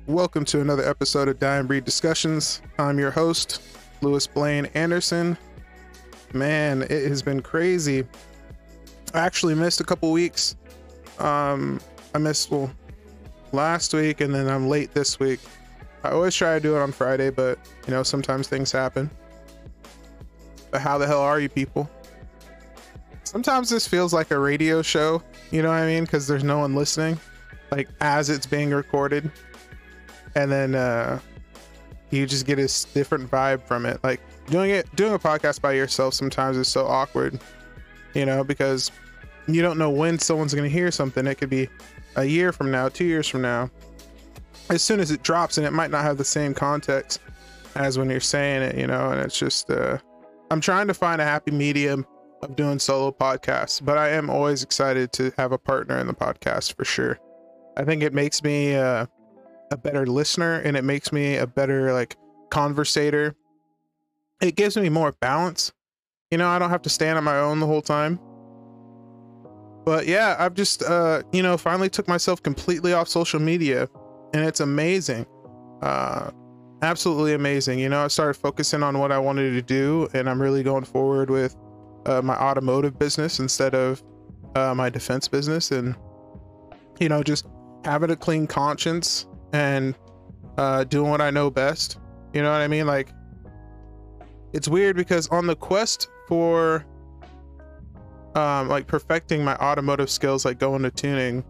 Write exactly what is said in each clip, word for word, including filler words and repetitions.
Welcome to another episode of Dying Breed Discussions. I'm your host, Louis Blaine Anderson. Man, it has been crazy. I actually missed a couple weeks. Um, I missed, well, last week, and then I'm late this week. I always try to do it on Friday, but, you know, sometimes things happen. But how the hell are you people? Sometimes this feels like a radio show, you know what I mean? Because there's no one listening, like, as it's being recorded. And then uh, you just get a different vibe from it. Like doing it, doing a podcast by yourself sometimes is so awkward, you know, because you don't know when someone's going to hear something. It could be a year from now, two years from now, as soon as it drops, and it might not have the same context as when you're saying it, you know. And it's just, uh, I'm trying to find a happy medium of doing solo podcasts, but I am always excited to have a partner in the podcast for sure. I think it makes me, uh, a better listener, and it makes me a better like conversator. It gives me more balance, you know. I don't have to stand on my own the whole time. But yeah, I've just uh you know finally took myself completely off social media, and it's amazing. Uh absolutely amazing. You know, I started focusing on what I wanted to do, and I'm really going forward with uh, my automotive business instead of uh, my defense business, and you know, just having a clean conscience and uh doing what I know best. You know what I mean? Like, it's weird because on the quest for um like perfecting my automotive skills, like going to tuning,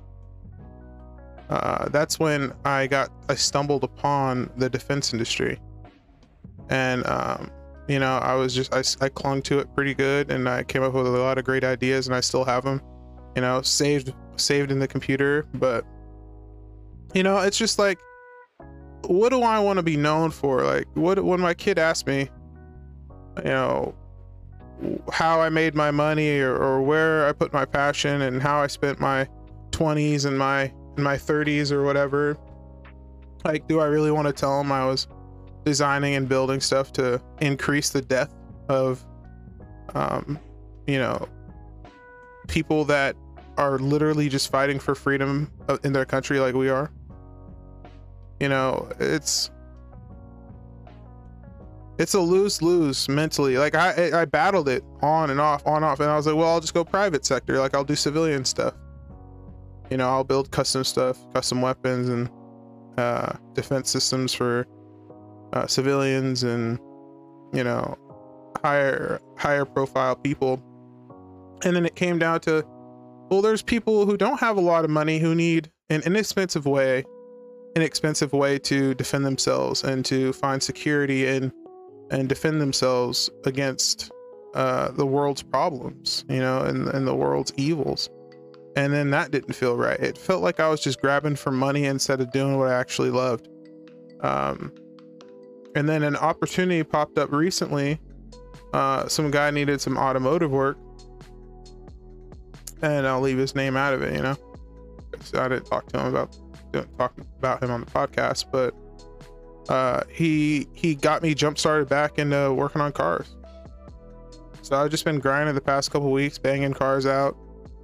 uh that's when I got I stumbled upon the defense industry. And um you know, I was just I, I clung to it pretty good, and I came up with a lot of great ideas, and I still have them, you know, saved saved in the computer. But you know, it's just like, what do I want to be known for? Like, what, when my kid asked me, you know, how I made my money, or, or where I put my passion, and how I spent my twenties and my, and my thirties or whatever, like, do I really want to tell them I was designing and building stuff to increase the death of, um, you know, people that are literally just fighting for freedom in their country like we are? You know, it's it's a lose-lose mentally. Like, I I battled it on and off, on and off, and I was like, well, I'll just go private sector. Like, I'll do civilian stuff. You know, I'll build custom stuff, custom weapons, and uh, defense systems for uh, civilians, and you know, higher higher profile people. And then it came down to, well, there's people who don't have a lot of money who need an inexpensive way. inexpensive way to defend themselves and to find security and and defend themselves against uh the world's problems, you know, and, and the world's evils. And then that didn't feel right. It felt like I was just grabbing for money instead of doing what I actually loved. Um and then an opportunity popped up recently. Uh some guy needed some automotive work, and I'll leave his name out of it, you know, so I didn't talk to him about talk about him on the podcast, but uh he he got me jump started back into working on cars. So I've just been grinding the past couple weeks, banging cars out,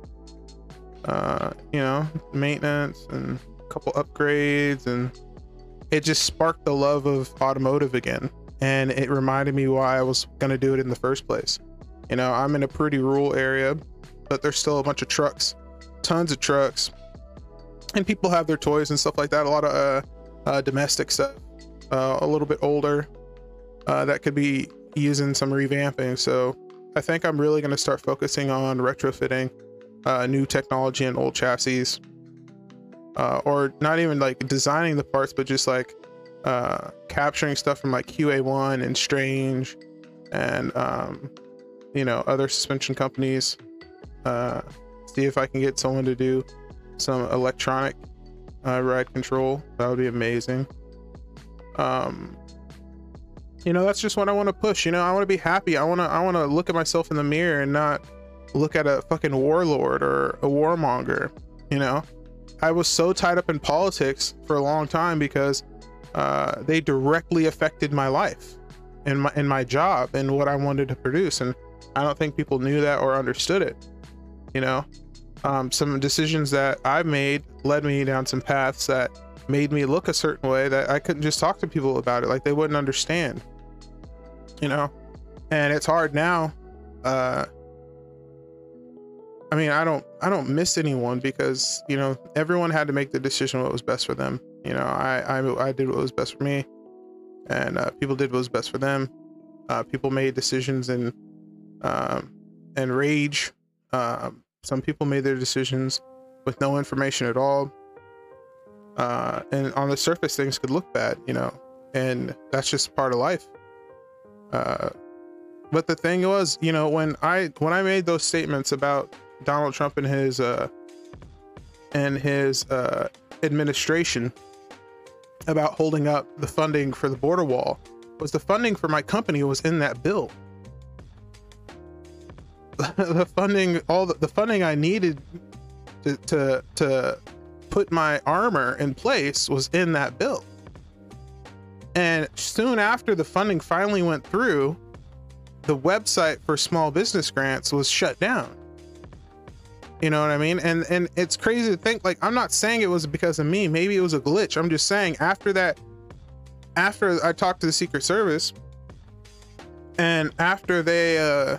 uh you know, maintenance and a couple upgrades, and it just sparked the love of automotive again, and it reminded me why I was going to do it in the first place. You know, I'm in a pretty rural area, but there's still a bunch of trucks, tons of trucks, and people have their toys and stuff like that. A lot of uh, uh, domestic stuff, uh, a little bit older, uh, that could be using some revamping. So I think I'm really going to start focusing on retrofitting uh, new technology in old chassis, uh, or not even like designing the parts, but just like uh, capturing stuff from like Q A one and Strange and um, you know, other suspension companies. Uh, see if I can get someone to do some electronic uh, ride control. That would be amazing. Um, you know, that's just what I want to push. You know, I want to be happy. I want to, I want to look at myself in the mirror and not look at a fucking warlord or a warmonger. You know, I was so tied up in politics for a long time because uh, they directly affected my life and my, and my job and what I wanted to produce. And I don't think people knew that or understood it, you know? Um, some decisions that I made led me down some paths that made me look a certain way that I couldn't just talk to people about it. Like they wouldn't understand, you know? And it's hard now. Uh, I mean, I don't, I don't miss anyone because, you know, everyone had to make the decision what was best for them. You know, I, I, I did what was best for me, and uh, people did what was best for them. Uh, people made decisions in, um, in rage. Um, some people made their decisions with no information at all. Uh, and on the surface, things could look bad, you know, and that's just part of life. Uh, but the thing was, you know, when I, when I made those statements about Donald Trump and his, uh, and his, uh, administration about holding up the funding for the border wall, was the funding for my company was in that bill. The funding, all the, the funding I needed to, to, to put my armor in place was in that bill. And soon after the funding finally went through, the website for small business grants was shut down. You know what I mean? And and it's crazy to think, like, I'm not saying it was because of me. Maybe it was a glitch. I'm just saying after that, after I talked to the Secret Service, and after they uh,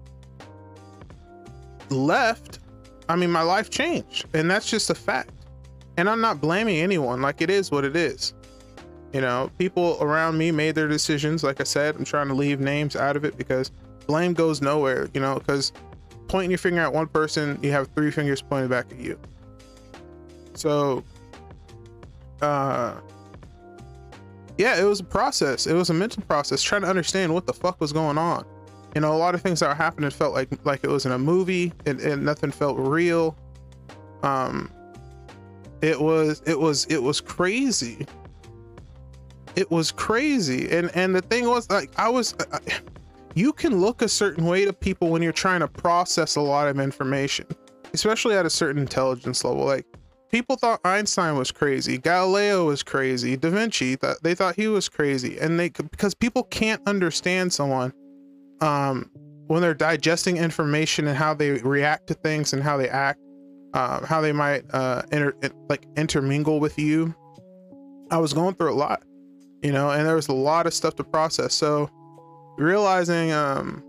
left, I mean, my life changed, and that's just a fact. And I'm not blaming anyone. Like, it is what it is. You know, people around me made their decisions. Like I said, I'm trying to leave names out of it because blame goes nowhere, you know, because pointing your finger at one person, you have three fingers pointed back at you. So, uh, yeah, it was a process. It was a mental process trying to understand what the fuck was going on. You know, a lot of things that were happening felt like like it was in a movie, and, and nothing felt real. Um, it was it was it was crazy. It was crazy, and and the thing was, like, I was. I, You can look a certain way to people when you're trying to process a lot of information, especially at a certain intelligence level. Like, people thought Einstein was crazy, Galileo was crazy, Da Vinci, that they thought he was crazy, and they because people can't understand someone um, when they're digesting information and how they react to things and how they act, uh, how they might uh, inter like intermingle with you. I was going through a lot, you know, and there was a lot of stuff to process. So. realizing um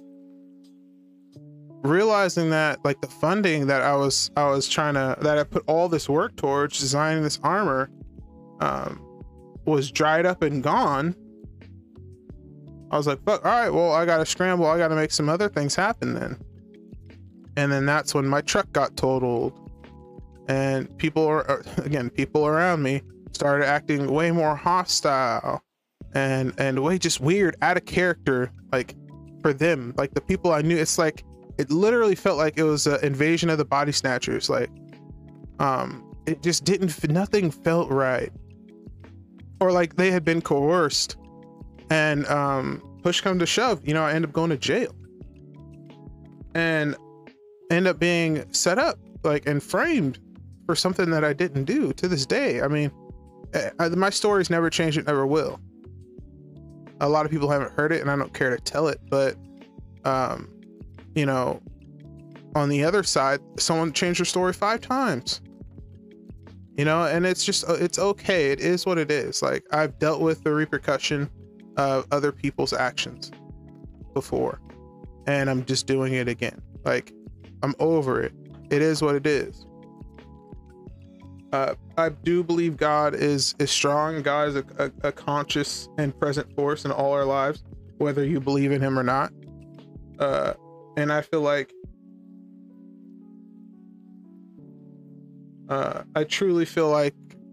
realizing that, like, the funding that I was I was trying to that I put all this work towards designing this armor um was dried up and gone, I was like, fuck, all right, well, I gotta scramble, I gotta make some other things happen then. And then that's when my truck got totaled, and people are again people around me started acting way more hostile and and way just weird, out of character, like, for them, like the people I knew. It's like, it literally felt like it was an invasion of the body snatchers. Like, um it just didn't, nothing felt right, or like they had been coerced, and um push come to shove, you know, I end up going to jail and end up being set up, like, and framed for something that I didn't do. To this day, I mean, I, my story's never changed, it never will. A lot of people haven't heard it, and I don't care to tell it, but um you know, on the other side, someone changed their story five times, you know, and it's just, it's okay, it is what it is. Like, I've dealt with the repercussion of other people's actions before, and I'm just doing it again. Like, I'm over it. It is what it is. Uh, I do believe God is is strong. God is a, a, a conscious and present force in all our lives, whether you believe in him or not. Uh, and I feel like uh, I truly feel like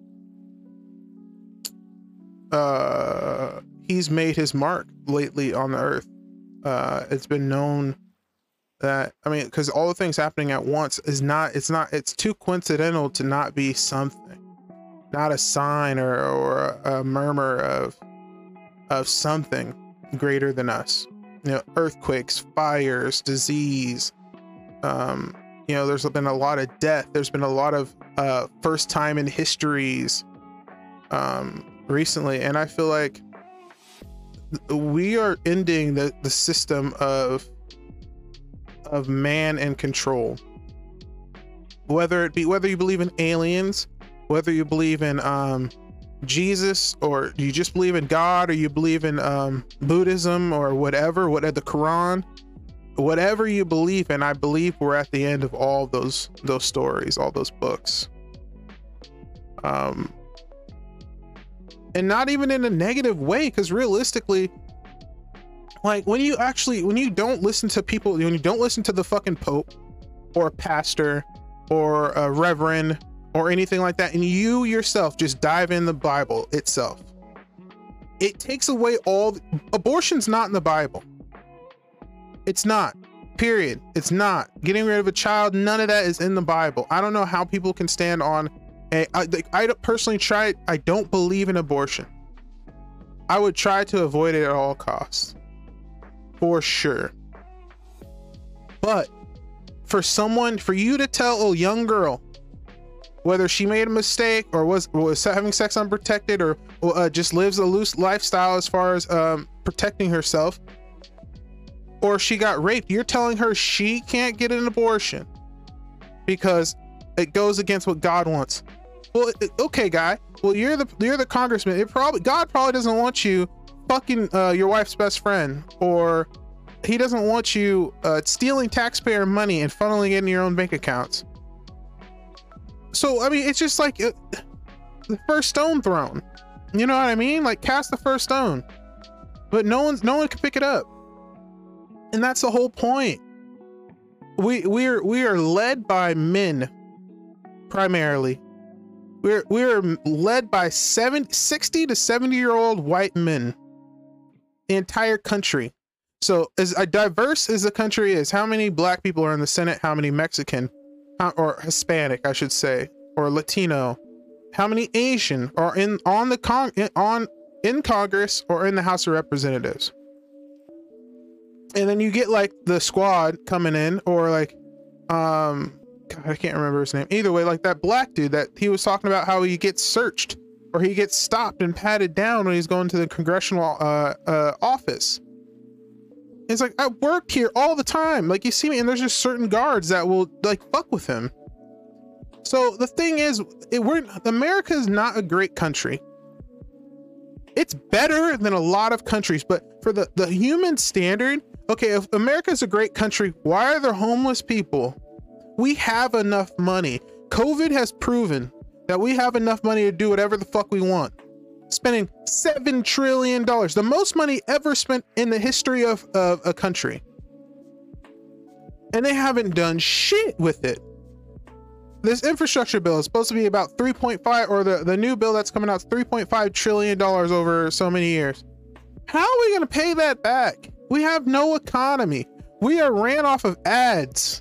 uh, he's made his mark lately on the earth. Uh, it's been known that, I mean, because all the things happening at once is not, it's not, it's too coincidental to not be something, not a sign or, or a, a murmur of, of something greater than us. You know, earthquakes, fires, disease. Um, you know, there's been a lot of death. There's been a lot of uh, first time in histories um, recently. And I feel like we are ending the, the system of of man and control. whether it be whether you believe in aliens, whether you believe in um, Jesus, or you just believe in God, or you believe in um, Buddhism or whatever, what the Quran, whatever you believe in, I believe we're at the end of all those those stories, all those books. Um, and not even in a negative way, because realistically, like when you actually when you don't listen to people, when you don't listen to the fucking Pope or a pastor or a reverend or anything like that, and you yourself just dive in the Bible itself, it takes away all the, abortion's not in the Bible. It's not, period. It's not. Getting rid of a child, none of that is in the Bible. I don't know how people can stand on a, I, I personally try, I don't believe in abortion. I would try to avoid it at all costs, for sure. But for someone, for you to tell a young girl, whether she made a mistake or was, was having sex unprotected, or uh, just lives a loose lifestyle as far as um, protecting herself, or she got raped, you're telling her she can't get an abortion because it goes against what God wants. Well, okay, guy. Well, you're the you're the congressman. It probably God probably doesn't want you fucking uh, your wife's best friend, or he doesn't want you uh, stealing taxpayer money and funneling it in your own bank accounts. So I mean, it's just like uh, the first stone thrown. You know what I mean? Like, cast the first stone, but no one's no one can pick it up. And that's the whole point. We we're we are led by men, primarily. We're we're led by seven, sixty to seventy year old white men. The entire country. So as diverse as the country is, how many black people are in the Senate? How many Mexican, or Hispanic, I should say, or Latino? How many Asian are in on the con on in Congress or in the House of Representatives? And then you get like the squad coming in, or like, um, God, I can't remember his name. Either way, like that black dude that he was talking about, how he gets searched or he gets stopped and patted down when he's going to the congressional uh, uh, office. It's like, I work here all the time. Like, you see me, and there's just certain guards that will like fuck with him. So the thing is, it, we're America is not a great country. It's better than a lot of countries, but for the the human standard, okay, if America is a great country, why are there homeless people? We have enough money. COVID has proven that we have enough money to do whatever the fuck we want. Spending seven trillion dollars, the most money ever spent in the history of, of a country. And they haven't done shit with it. This infrastructure bill is supposed to be about three point five, or the, the new bill that's coming out is three point five trillion dollars over so many years. How are we going to pay that back? We have no economy. We are ran off of ads.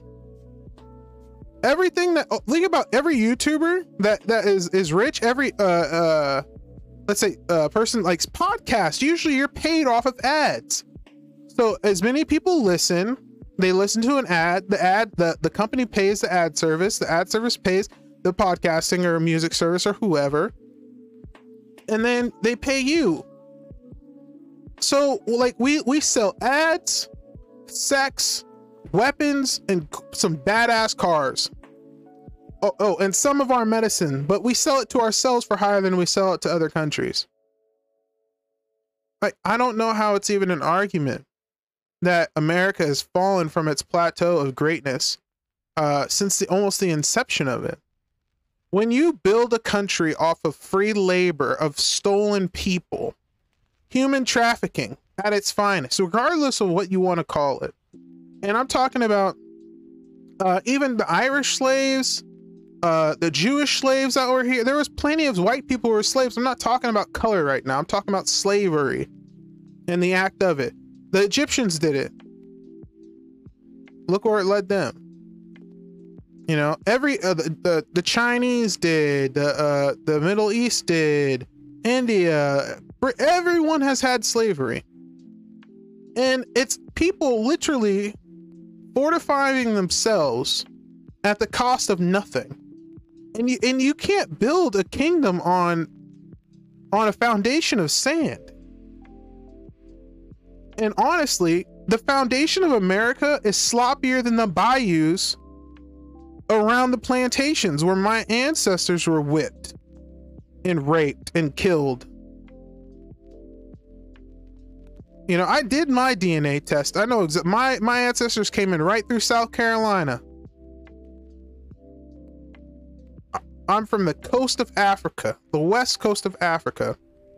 Everything that, think about every YouTuber that, that is, is rich, every, uh, uh, let's say a uh, person likes podcasts, usually you're paid off of ads. So as many people listen, they listen to an ad, the ad, the, the company pays the ad service, the ad service pays the podcasting or music service or whoever, and then they pay you. So like we, we sell ads, sex, weapons, and some badass cars. Oh, oh, and some of our medicine, but we sell it to ourselves for higher than we sell it to other countries. Like, I don't know how it's even an argument that America has fallen from its plateau of greatness uh, since the, almost the inception of it. When you build a country off of free labor, of stolen people, human trafficking at its finest, regardless of what you want to call it. And I'm talking about uh, even the Irish slaves, uh, the Jewish slaves that were here. There was plenty of white people who were slaves. I'm not talking about color right now. I'm talking about slavery and the act of it. The Egyptians did it. Look where it led them. You know, every uh, the, the the Chinese did, the uh, the Middle East did, India. Everyone has had slavery, and it's people literally fortifying themselves at the cost of nothing. And you and you can't build a kingdom on on a foundation of sand. And honestly, the foundation of America is sloppier than the bayous around the plantations where my ancestors were whipped and raped and killed. You know, I did my D N A test. I know exa- my my ancestors came in right through South Carolina. I'm from the coast of Africa, the west coast of Africa.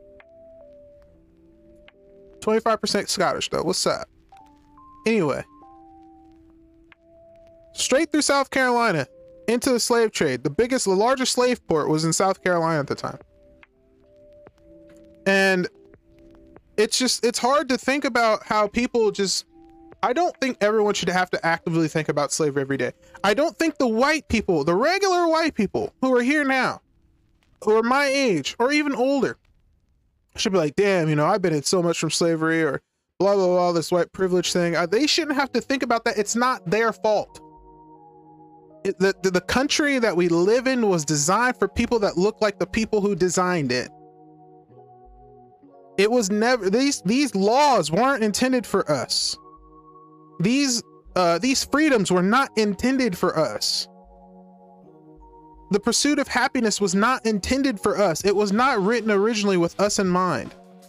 twenty-five percent Scottish though. What's up? Anyway, straight through South Carolina into the slave trade. The biggest, the largest slave port was in South Carolina at the time. And it's just, it's hard to think about how people just, I don't think everyone should have to actively think about slavery every day. I don't think the white people, the regular white people who are here now, who are my age or even older, should be like, damn, you know, I've been in so much from slavery or blah, blah, blah, this white privilege thing. Uh, they shouldn't have to think about that. It's not their fault. It, the, the, the country that we live in was designed for people that look like the people who designed it. It was never, these, these laws weren't intended for us. These, uh, these freedoms were not intended for us. The pursuit of happiness was not intended for us. It was not written originally with us in mind.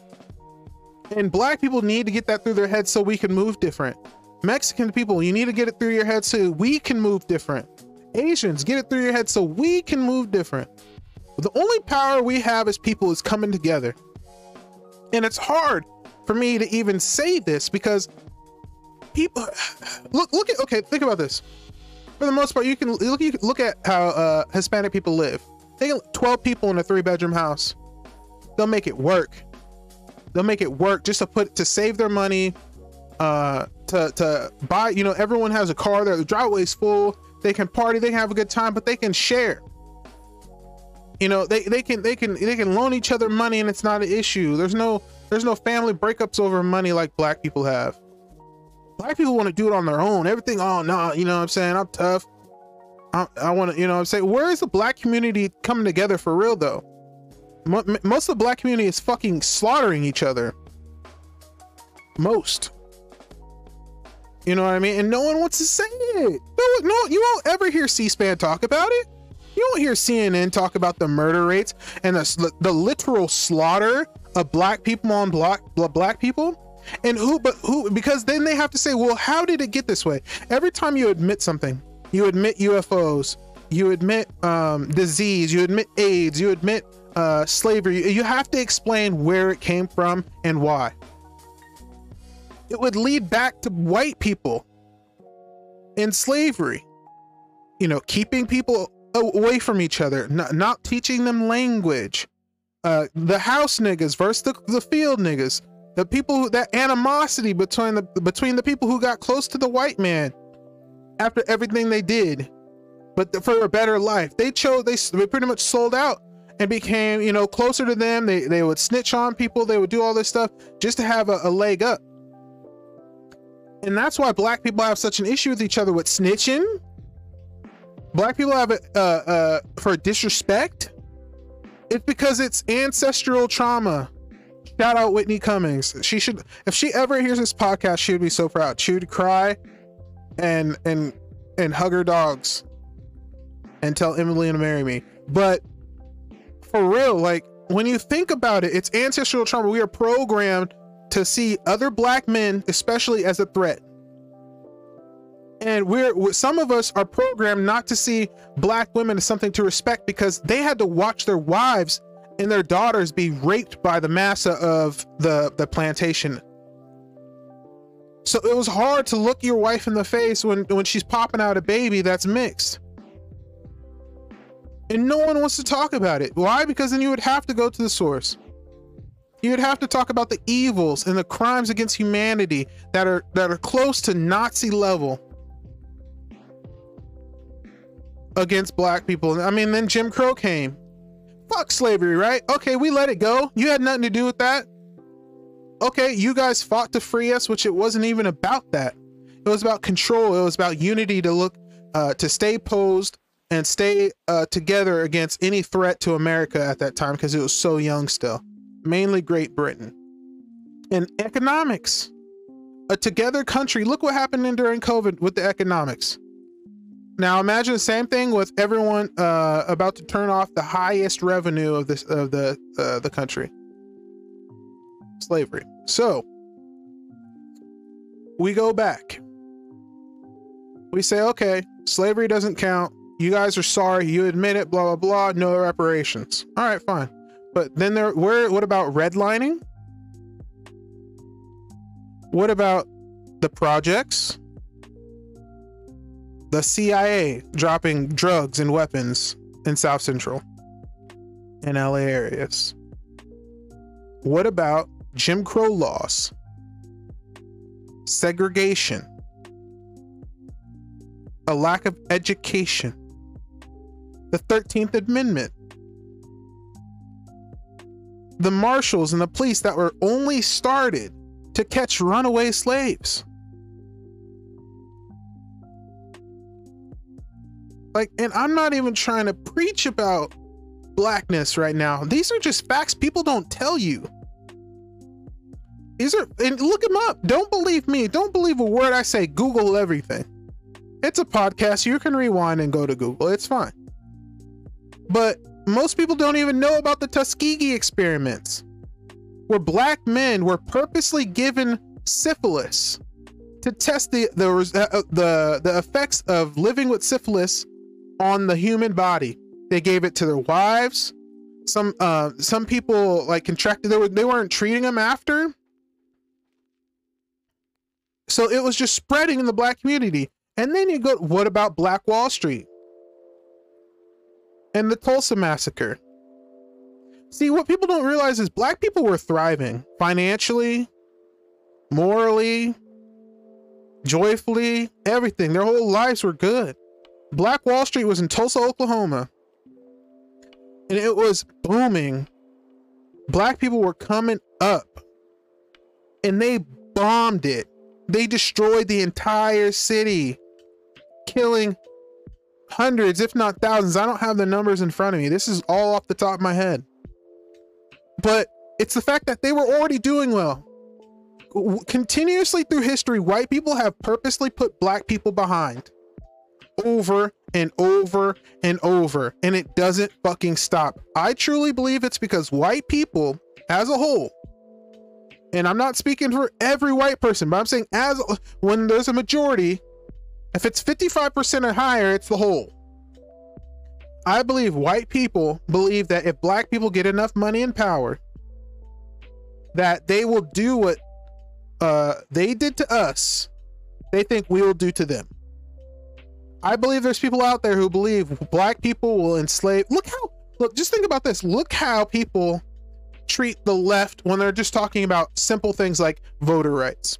And black people need to get that through their heads so we can move different. Mexican people, you need to get it through your head so we can move different. Asians, get it through your head so we can move different. The only power we have as people is coming together. And it's hard for me to even say this because people look, look at, okay, think about this. For the most part, you can look, you can look at how uh, Hispanic people live. They get twelve people in a three bedroom house. They'll make it work. They'll make it work just to put, to save their money, uh, to, to buy, you know, everyone has a car, their driveway's full. They can party, they can have a good time, but they can share. You know, they, they can, they can, they can loan each other money and it's not an issue. There's no, there's no family breakups over money like black people have. Black people want to do it on their own. Everything, oh no, you know what I'm saying? I'm tough. I, I want to, you know what I'm saying? Where is the black community coming together for real though? Mo most of the black community is fucking slaughtering each other. Most. You know what I mean? And no one wants to say it. No, no, you won't ever hear C-SPAN talk about it. You won't hear C N N talk about the murder rates and the, the literal slaughter of black people on black, black people. And who, but who, because then they have to say, well, how did it get this way? Every time you admit something, you admit U F Os, you admit um, disease, you admit AIDS, you admit uh, slavery, you have to explain where it came from and why. It would lead back to white people in slavery, you know, keeping people away from each other, not, not teaching them language, uh, the house niggas versus the, the field niggas. The people who, that animosity between the between the people who got close to the white man after everything they did, but the, for a better life, they chose, they, they pretty much sold out and became, you know, closer to them. They, they would snitch on people. They would do all this stuff just to have a, a leg up. And that's why black people have such an issue with each other with snitching. Black people have it uh, uh, for disrespect. It's because it's ancestral trauma. Shout out Whitney Cummings. She should, if she ever hears this podcast, she would be so proud. She would cry and and and hug her dogs and tell Emily to marry me. But for real, like when you think about it, it's ancestral trauma. We are programmed to see other black men, especially, as a threat. And we're, some of us are programmed not to see black women as something to respect because they had to watch their wives and their daughters be raped by the massa of the, the plantation. So it was hard to look your wife in the face when, when she's popping out a baby that's mixed. And no one wants to talk about it. Why? Because then you would have to go to the source. You would have to talk about the evils and the crimes against humanity that are, that are close to Nazi level against black people. I mean, then Jim Crow came. Fuck slavery, right? Okay, we let it go. You had nothing to do with that. Okay, you guys fought to free us, which it wasn't even about that. It was about control. It was about unity to look, uh, to stay posed and stay uh, together against any threat to America at that time because it was so young still. Mainly Great Britain. And economics. A together country. Look what happened in during COVID with the economics. Now imagine the same thing with everyone uh, about to turn off the highest revenue of this of the uh, the country, slavery. So we go back. We say, okay, slavery doesn't count. You guys are sorry. You admit it. Blah blah blah. No reparations. All right, fine. But then there, where? What about redlining? What about the projects? The C I A dropping drugs and weapons in South Central and L A areas. What about Jim Crow laws? Segregation. A lack of education. The thirteenth Amendment. The marshals and the police that were only started to catch runaway slaves. Like, and I'm not even trying to preach about blackness right now. These are just facts people don't tell you. These are, and look them up. Don't believe me. Don't believe a word I say. Google everything. It's a podcast. You can rewind and go to Google. It's fine. But most people don't even know about the Tuskegee experiments, where black men were purposely given syphilis to test the the uh, the, the effects of living with syphilis on the human body. They gave it to their wives. Some uh, some people like contracted. They were they weren't treating them after. So it was just spreading in the black community. And then you go, what about Black Wall Street and the Tulsa massacre? See, what people don't realize is black people were thriving financially, morally, joyfully, everything. Their whole lives were good. Black Wall Street was in Tulsa, Oklahoma, and it was booming. Black people were coming up, and they bombed it. They destroyed the entire city, killing hundreds, if not thousands. I don't have the numbers in front of me. This is all off the top of my head. But it's the fact that they were already doing well. Continuously through history, white people have purposely put black people behind over and over and over, and it doesn't fucking stop. I truly believe it's because white people as a whole, and I'm not speaking for every white person, but I'm saying as when there's a majority, if it's fifty-five percent or higher, it's the whole. I believe white people believe that if black people get enough money and power, that they will do what uh, they did to us, they think we will do to them. I believe there's people out there who believe black people will enslave. Look how, look, just think about this. Look how people treat the left when they're just talking about simple things like voter rights.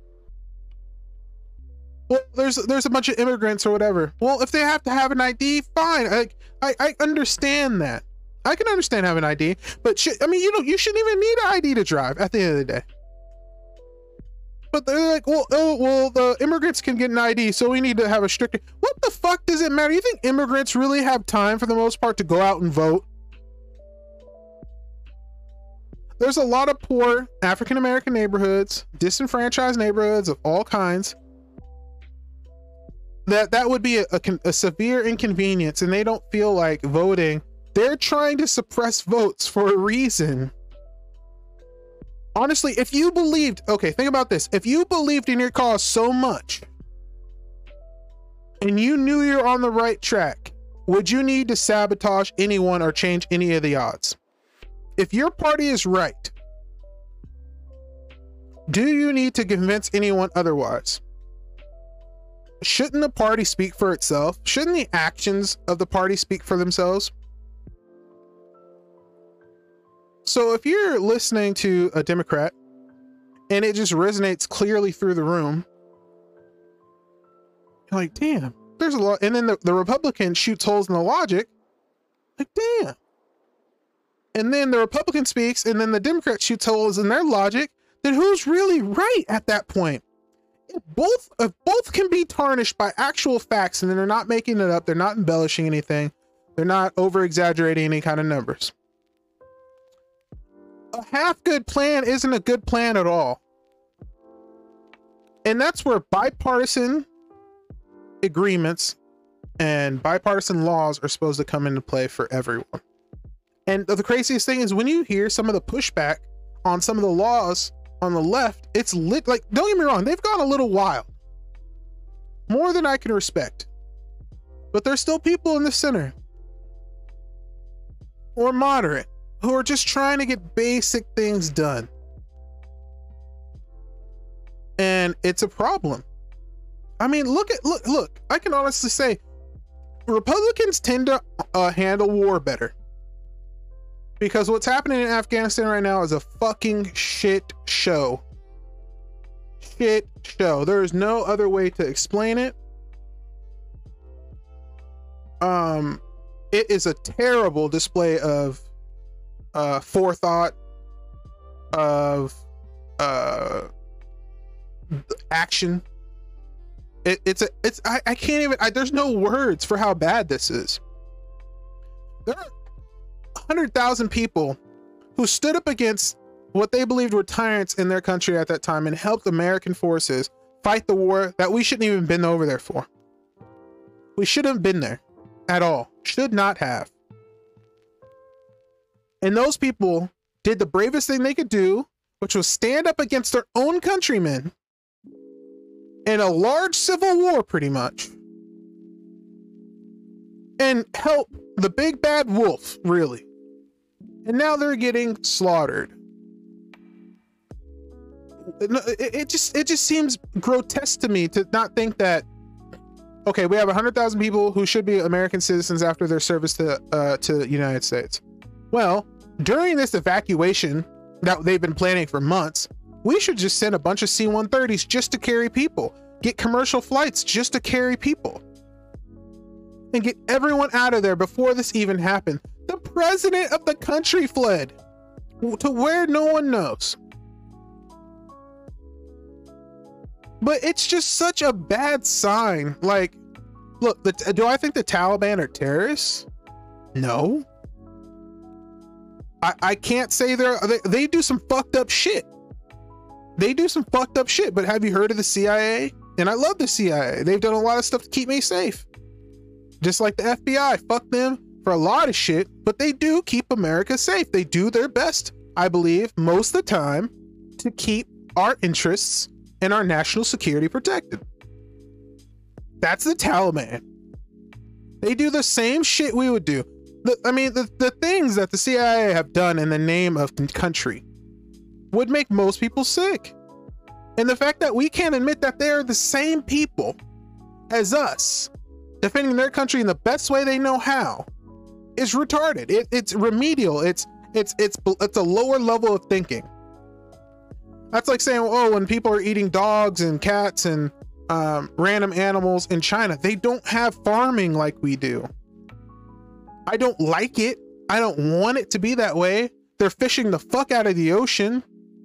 Well, there's there's a bunch of immigrants or whatever. Well, if they have to have an I D, fine. I I, I understand that. I can understand having an I D, but sh I mean, you know, you shouldn't even need an I D to drive at the end of the day. But they're like, well, oh, well, the immigrants can get an I D, so we need to have a stricter. What the fuck does it matter? You think immigrants really have time for the most part to go out and vote? There's a lot of poor African-American neighborhoods, disenfranchised neighborhoods of all kinds, that that would be a, a, a severe inconvenience, and they don't feel like voting. They're trying to suppress votes for a reason. Honestly, if you believed, okay, think about this. If you believed in your cause so much and you knew you're on the right track, would you need to sabotage anyone or change any of the odds? If your party is right, do you need to convince anyone otherwise? Shouldn't the party speak for itself? Shouldn't the actions of the party speak for themselves? So if you're listening to a Democrat and it just resonates clearly through the room, you're like, damn, there's a lot. And then the, the Republican shoots holes in the logic, like, damn. And then the Republican speaks, and then the Democrat shoots holes in their logic. Then who's really right at that point? If both, if both can be tarnished by actual facts, and then they're not making it up, they're not embellishing anything, they're not over exaggerating any kind of numbers. A half good plan isn't a good plan at all. And that's where bipartisan agreements and bipartisan laws are supposed to come into play for everyone. And the craziest thing is when you hear some of the pushback on some of the laws on the left, it's lit. Like, don't get me wrong, they've gone a little wild, more than I can respect, but there's still people in the center or moderate who are just trying to get basic things done. And it's a problem. I mean, look at, look, look, I can honestly say Republicans tend to uh, handle war better, because what's happening in Afghanistan right now is a fucking shit show. Shit show. There is no other way to explain it. Um, it is a terrible display of uh, forethought, of uh, action. It, it's a, it's, I, I can't even, I, there's no words for how bad this is. There are one hundred thousand people who stood up against what they believed were tyrants in their country at that time and helped American forces fight the war that we shouldn't even been over there for. We shouldn't have been there at all. Should not have. And those people did the bravest thing they could do, which was stand up against their own countrymen in a large civil war, pretty much, and help the big bad wolf, really. And now they're getting slaughtered. It, it just it just seems grotesque to me to not think that, okay, we have one hundred thousand people who should be American citizens after their service to uh, to the United States. Well, during this evacuation that they've been planning for months, we should just send a bunch of C one thirties just to carry people, get commercial flights just to carry people, and get everyone out of there before this even happened. The president of the country fled to where no one knows. But it's just such a bad sign. Like, look, the, do I think the Taliban are terrorists? No. I, I can't say they're, they, they do some fucked up shit. They do some fucked up shit, but have you heard of the C I A? And I love the C I A. They've done a lot of stuff to keep me safe. Just like the F B I, fuck them for a lot of shit, but they do keep America safe. They do their best, I believe, most of the time, to keep our interests and our national security protected. That's the Taliban. They do the same shit we would do. The, I mean, the, the things that the C I A have done in the name of country would make most people sick. And the fact that we can't admit that they're the same people as us, defending their country in the best way they know how, is retarded. It, it's remedial. It's it's it's it's a lower level of thinking. That's like saying, oh, when people are eating dogs and cats and um, random animals in China, they don't have farming like we do. I don't like it. I don't want it to be that way. They're fishing the fuck out of the ocean.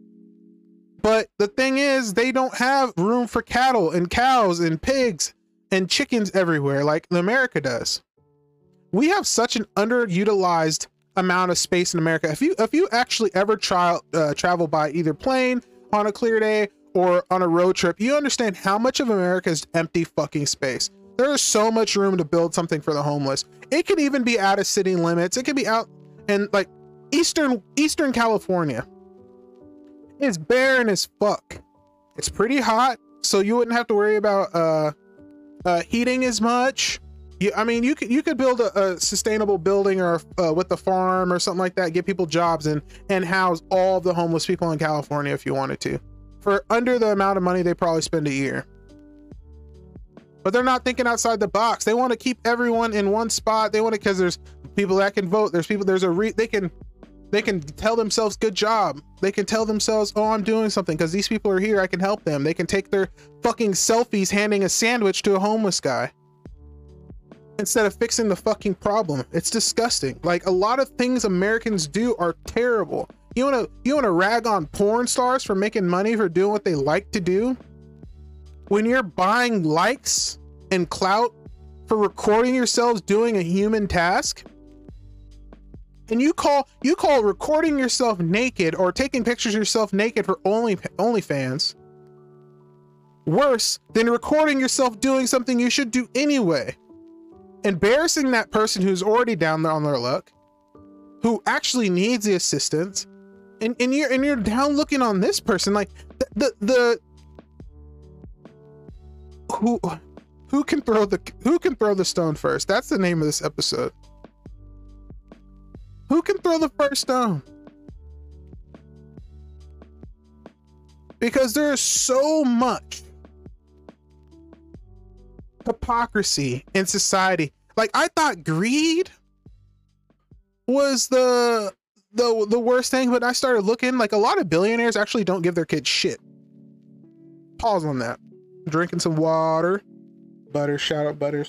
But the thing is, they don't have room for cattle and cows and pigs and chickens everywhere like America does. We have such an underutilized amount of space in America. If you if you actually ever try, uh, travel by either plane on a clear day or on a road trip, you understand how much of America is empty fucking space. There is so much room to build something for the homeless. It could even be out of city limits. It could be out in like Eastern Eastern California. It's barren as fuck. It's pretty hot, so you wouldn't have to worry about uh, uh, heating as much. You, I mean, you could you could build a, a sustainable building or uh, with the farm or something like that, give people jobs and and house all the homeless people in California if you wanted to, for under the amount of money they probably spend a year. But they're not thinking outside the box. They want to keep everyone in one spot. They want to, because there's people that can vote. There's people. There's a re, they can. They can tell themselves, good job. They can tell themselves, oh, I'm doing something because these people are here. I can help them. They can take their fucking selfies handing a sandwich to a homeless guy instead of fixing the fucking problem. It's disgusting. Like, a lot of things Americans do are terrible. You want to you want to rag on porn stars for making money for doing what they like to do? When you're buying likes and clout for recording yourselves doing a human task? And you call you call recording yourself naked or taking pictures of yourself naked for only OnlyFans worse than recording yourself doing something you should do anyway. embarrassing that person who's already down there on their luck, who actually needs the assistance, and, and you're and you're down looking on this person like the the, the who who can throw the who can throw the stone first? That's the name of this episode. Who can throw the first stone? Because there is so much hypocrisy in society. Like, I thought greed was the the the worst thing, but I started looking, like, a lot of billionaires actually don't give their kids shit. Pause on that. Drinking some water. Butters, shout out Butters.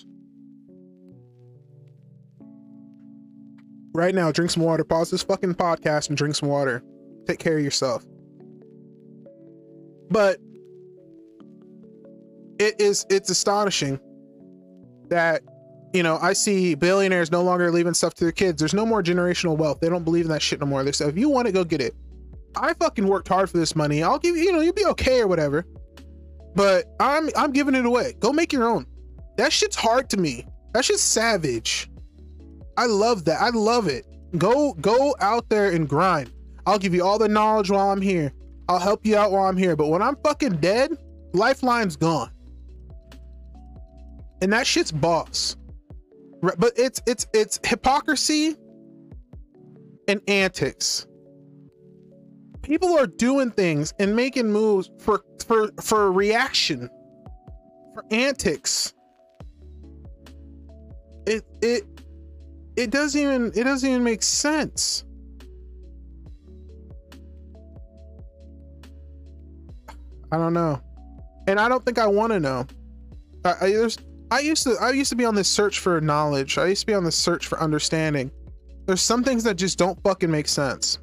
Right now, drink some water. Pause this fucking podcast and drink some water. Take care of yourself. But it is it's astonishing that, you know, I see billionaires no longer leaving stuff to their kids. There's no more generational wealth. They don't believe in that shit no more. They say, if you want it, go get it. I fucking worked hard for this money. I'll give you, you know, you'll be okay or whatever. But I'm I'm giving it away. Go make your own. That shit's hard to me. That shit's savage. I love that. I love it. Go go out there and grind. I'll give you all the knowledge while I'm here. I'll help you out while I'm here. But when I'm fucking dead, Lifeline's gone. And that shit's boss. But it's it's it's hypocrisy and antics. People are doing things and making moves for for for reaction, for antics. It it it doesn't even it doesn't even make sense. I don't know, and I don't think I want to know. I, I there's I used to I used to be on this search for knowledge. I used to be on this search for understanding. There's some things that just don't fucking make sense.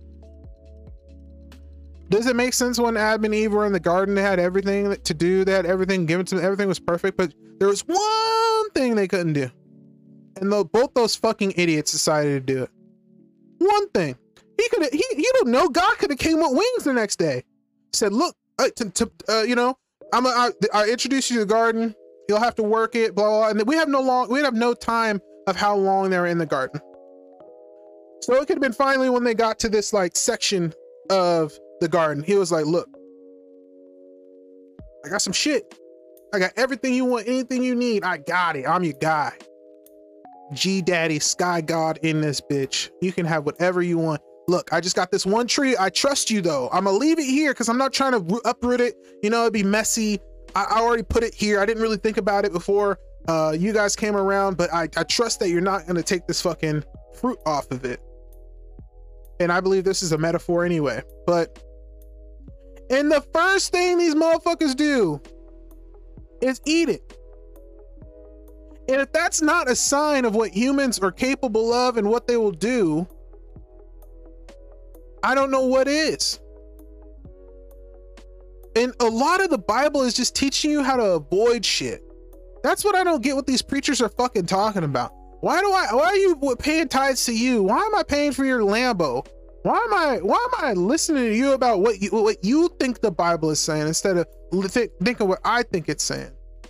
Does it make sense when Adam and Eve were in the garden? They had everything to do. They had everything given to them. Everything was perfect, but there was one thing they couldn't do. And the, both those fucking idiots decided to do it. One thing. He could have, he, you don't know, God could have came with wings the next day. Said, look, uh, to, to, uh, you know, I'm a, I, I introduce you to the garden. You'll have to work it, blah, blah, blah. And we have no long, we have no time of how long they were in the garden. So it could have been finally when they got to this like section of the garden. He was like, look, I got some shit. I got everything you want, anything you need. I got it. I'm your guy. G Daddy, Sky God in this bitch. You can have whatever you want. Look, I just got this one tree. I trust you though. I'm gonna leave it here because I'm not trying to uproot it. You know, it'd be messy. I, I already put it here. I didn't really think about it before uh, you guys came around, but I, I trust that you're not gonna take this fucking fruit off of it. And I believe this is a metaphor anyway. But, and the first thing these motherfuckers do is eat it. And if that's not a sign of what humans are capable of and what they will do, I don't know what is. And a lot of the Bible is just teaching you how to avoid shit. That's what I don't get what these preachers are fucking talking about. Why do I, why are you paying tithes to you? Why am I paying for your Lambo? Why am I, why am I listening to you about what you, what you think the Bible is saying instead of th thinking what I think it's saying?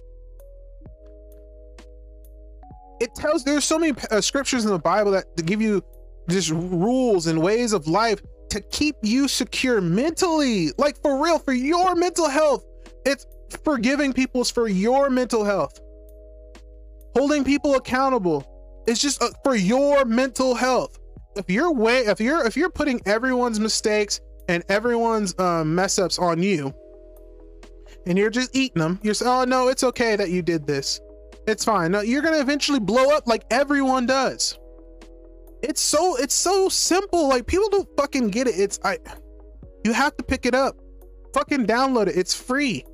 It tells, there's so many uh, scriptures in the Bible that to give you just rules and ways of life to keep you secure mentally, like for real, for your mental health. It's forgiving people's for your mental health. Holding people accountable. It's just uh, for your mental health. If you're way, if you're, if you're putting everyone's mistakes and everyone's um, mess ups on you, and you're just eating them, you're saying, oh no, it's okay that you did this. It's fine. No, you're gonna eventually blow up like everyone does. It's so, it's so simple. Like people don't fucking get it. It's, I, you have to pick it up. Fucking download it. It's free.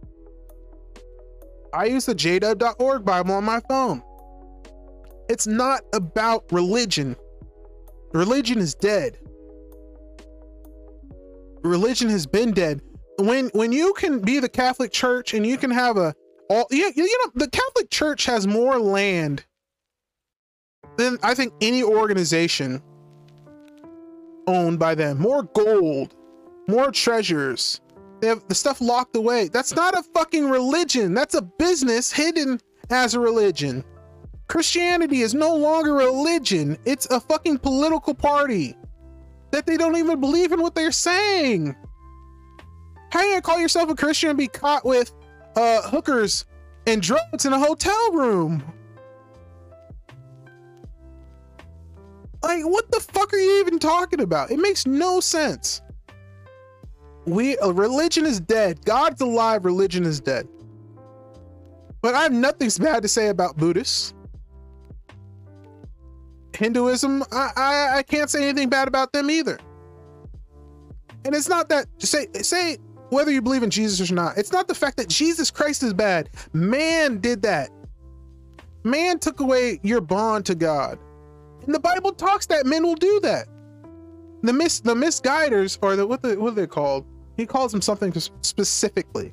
I use the J dub dot org Bible on my phone. It's not about religion. Religion is dead. Religion has been dead. When when you can be the Catholic Church and you can have a all you, you know the Catholic Church has more land than I think any organization owned by them. More gold, more treasures. They have the stuff locked away. That's not a fucking religion. That's a business hidden as a religion. Christianity is no longer religion. It's a fucking political party that they don't even believe in what they're saying. How are you gonna call yourself a Christian and be caught with uh, hookers and drugs in a hotel room? Like, what the fuck are you even talking about? It makes no sense. We uh, religion is dead. God's alive. Religion is dead. But I have nothing bad to say about Buddhists. Hinduism, I, I I can't say anything bad about them either. And it's not that say say whether you believe in Jesus or not. It's not the fact that Jesus Christ is bad. Man did that. Man took away your bond to God. And the Bible talks that men will do that. The mis the misguiders, or the what the what are they called? He calls them something specifically.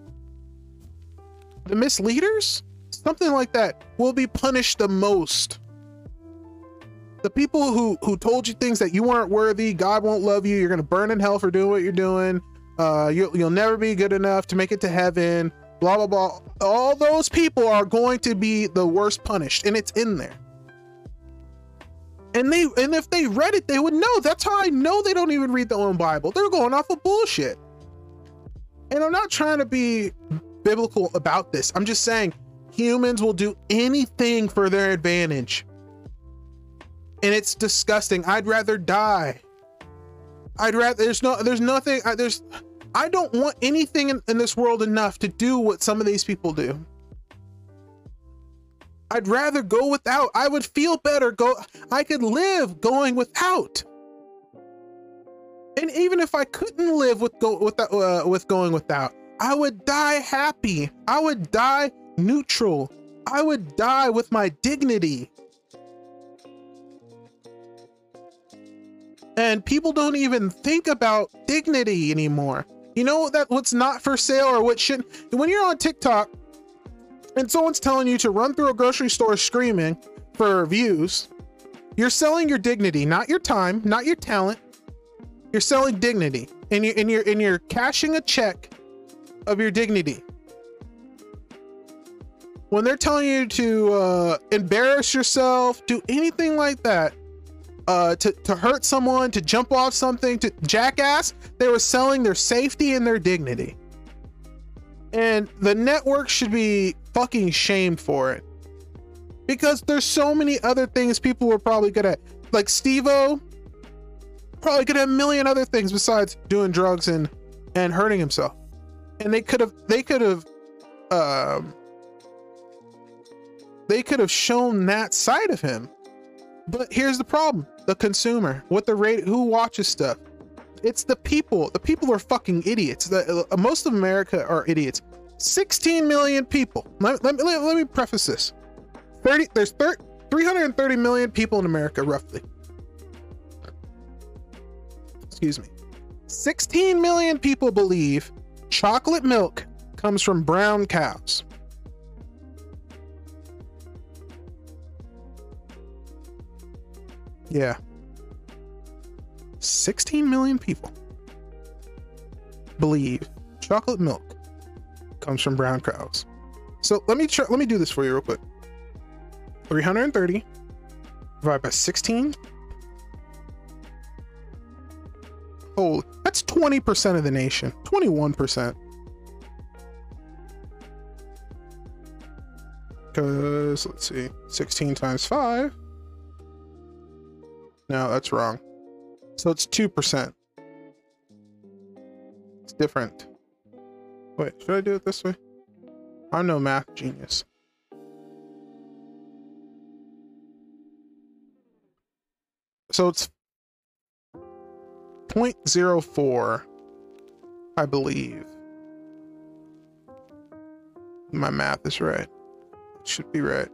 The misleaders, something like that, will be punished the most. The people who who told you things that you weren't worthy, God won't love you, you're gonna burn in hell for doing what you're doing, uh, you'll you'll never be good enough to make it to heaven, blah blah blah. All those people are going to be the worst punished, and it's in there. And they and if they read it, they would know. That's how I know they don't even read their own Bible. They're going off of bullshit. And I'm not trying to be biblical about this. I'm just saying humans will do anything for their advantage. And it's disgusting. I'd rather die. I'd rather there's no there's nothing I, there's I don't want anything in, in this world enough to do what some of these people do. I'd rather go without. I would feel better. Go. I could live going without. And even if I couldn't live with go with uh, with going without, I would die happy. I would die neutral. I would die with my dignity. And people don't even think about dignity anymore. You know that what's not for sale or what shouldn't. When you're on TikTok and someone's telling you to run through a grocery store screaming for views, you're selling your dignity, not your time, not your talent. You're selling dignity, and you and you're and you're cashing a check of your dignity. When they're telling you to uh, embarrass yourself, do anything like that, uh, to to hurt someone, to jump off something, to jackass, they were selling their safety and their dignity. And the network should be fucking shamed for it, because there's so many other things people were probably good at, like Steve-O. Probably could have a million other things besides doing drugs and and hurting himself, and they could have they could have um they could have shown that side of him. But here's the problem: the consumer, what the rate, who watches stuff. It's the people. The people are fucking idiots. The uh, most of America are idiots. sixteen million people. Let, let, let, let me preface this. thirty there's three hundred thirty million people in America, roughly. Excuse me. sixteen million people believe chocolate milk comes from brown cows. Yeah. sixteen million people believe chocolate milk comes from brown cows. So let me try, let me do this for you real quick. three hundred thirty divided by sixteen. Holy, that's twenty percent of the nation. twenty-one percent. Because, let's see, sixteen times five. No, that's wrong. So it's two percent. It's different. Wait, should I do it this way? I'm no math genius. So it's zero point zero four, I believe. My math is right. It should be right.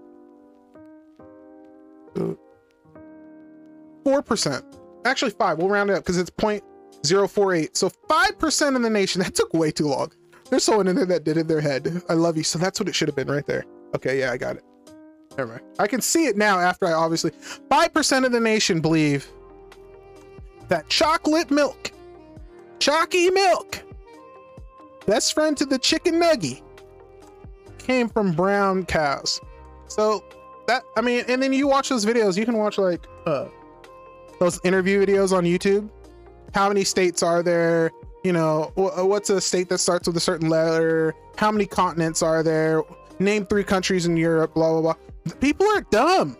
four percent. Actually five, we'll round it up because it's zero point zero four eight. So five percent of the nation. That took way too long. There's someone in there that did it in their head. I love you. So that's what it should have been right there. Okay, yeah, I got it. Never mind. I can see it now after I obviously... five percent of the nation believe that chocolate milk, chalky milk, best friend to the chicken nugget, came from brown cows. So that, I mean, and then you watch those videos, you can watch like uh, those interview videos on YouTube. How many states are there? You know, what's a state that starts with a certain letter? How many continents are there? Name three countries in Europe, blah, blah, blah. People are dumb.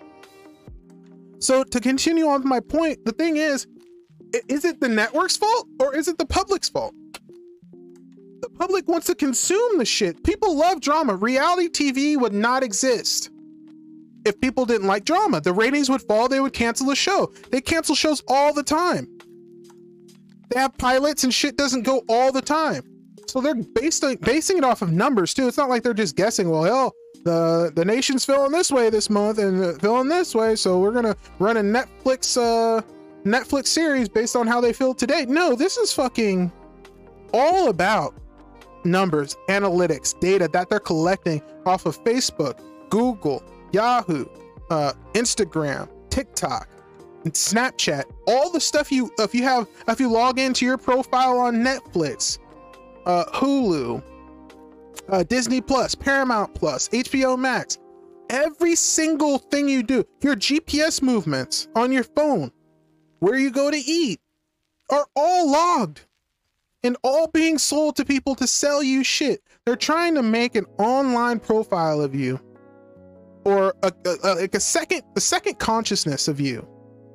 So to continue on with my point, the thing is, is it the network's fault or is it the public's fault? The public wants to consume the shit. People love drama. Reality T V would not exist if people didn't like drama. The ratings would fall, they would cancel the show. They cancel shows all the time. They have pilots and shit doesn't go all the time. So they're based, basing it off of numbers too. It's not like they're just guessing, well, hell, the, the nation's feeling this way this month and feeling this way, so we're gonna run a Netflix, uh, Netflix series based on how they feel today. No, this is fucking all about numbers, analytics, data that they're collecting off of Facebook, Google, Yahoo, uh, Instagram, TikTok, and Snapchat. All the stuff you, if you have, if you log into your profile on Netflix, uh, Hulu, uh, Disney Plus, Paramount Plus, H B O Max, every single thing you do, your G P S movements on your phone, where you go to eat, are all logged and all being sold to people to sell you shit. They're trying to make an online profile of you, or a, a, like a second, a second consciousness of you,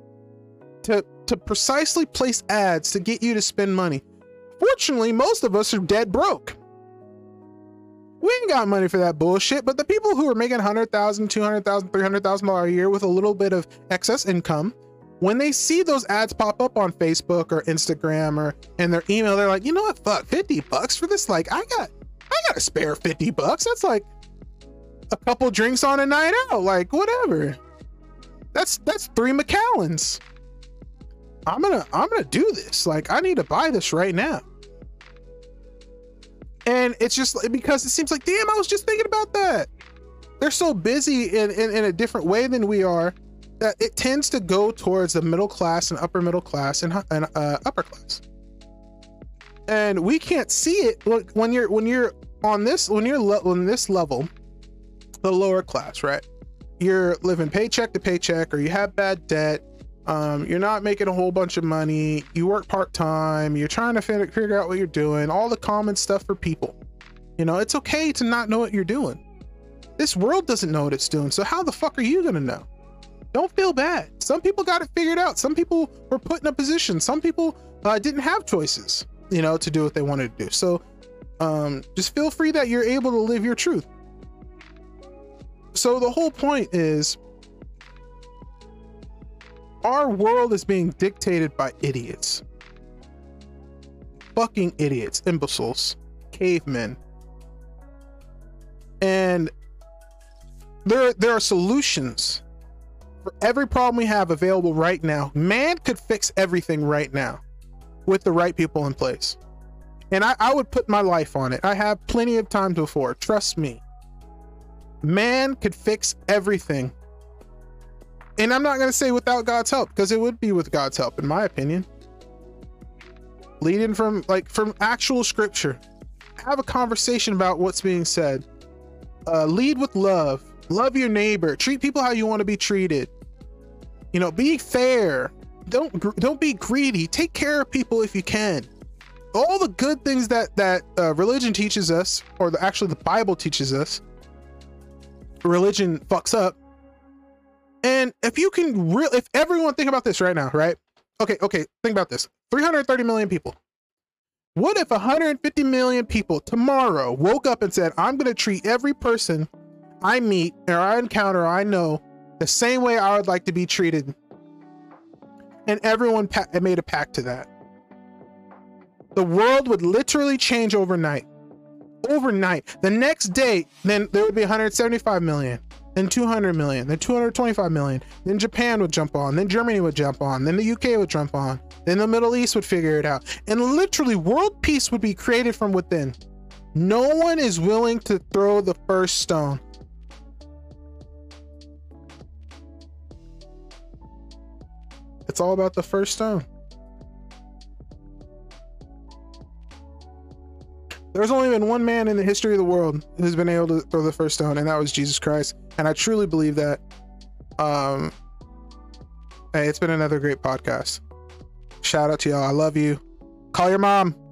to to precisely place ads to get you to spend money. Fortunately, most of us are dead broke. We ain't got money for that bullshit, but the people who are making one hundred thousand dollars, two hundred thousand dollars, three hundred thousand dollars a year with a little bit of excess income, when they see those ads pop up on Facebook or Instagram or in their email, they're like, you know what, fuck, fifty bucks for this? Like, I got, I got to spare fifty bucks. That's like a couple drinks on a night out, like whatever. That's, that's three Macallans. I'm gonna, I'm gonna do this. Like, I need to buy this right now. And it's just because it seems like, damn, I was just thinking about that. They're so busy in, in, in a different way than we are, that it tends to go towards the middle class and upper middle class and, and uh, upper class. And we can't see it when you're when you're on this when you're on this level, the lower class, right? You're living paycheck to paycheck, or you have bad debt. Um, you're not making a whole bunch of money. You work part time. You're trying to figure, figure out what you're doing. All the common stuff for people. You know, it's okay to not know what you're doing. This world doesn't know what it's doing. So how the fuck are you gonna know? Don't feel bad. Some people got it figured out. Some people were put in a position. Some people uh, didn't have choices, you know, to do what they wanted to do. So um, just feel free that you're able to live your truth. So the whole point is, our world is being dictated by idiots. Fucking idiots, imbeciles, cavemen. And there, there are solutions for every problem we have available right now. Man could fix everything right now with the right people in place. And I, I would put my life on it. I have plenty of time before. Trust me. Man could fix everything. And I'm not going to say without God's help, because it would be with God's help, in my opinion. Leading from like from actual scripture. Have a conversation about what's being said. Uh, lead with love. Love your neighbor. Treat people how you want to be treated. You know, be fair. Don't don't be greedy. Take care of people if you can. All the good things that that uh, religion teaches us, or the, actually the Bible teaches us, religion fucks up. And if you can real, if everyone, think about this right now, right? Okay, okay, think about this. three hundred thirty million people. What if one hundred fifty million people tomorrow woke up and said, I'm going to treat every person I meet or I encounter or I know the same way I would like to be treated? And everyone pa- made a pact to that. The world would literally change overnight. Overnight. The next day, then there would be one hundred seventy-five million. Then two hundred million, then two hundred twenty-five million, then Japan would jump on, then Germany would jump on, then the U K would jump on, then the Middle East would figure it out. And literally world peace would be created from within. No one is willing to throw the first stone. It's all about the first stone. There's only been one man in the history of the world who's been able to throw the first stone, and that was Jesus Christ. And I truly believe that. Um, hey, it's been another great podcast. Shout out to y'all. I love you. Call your mom.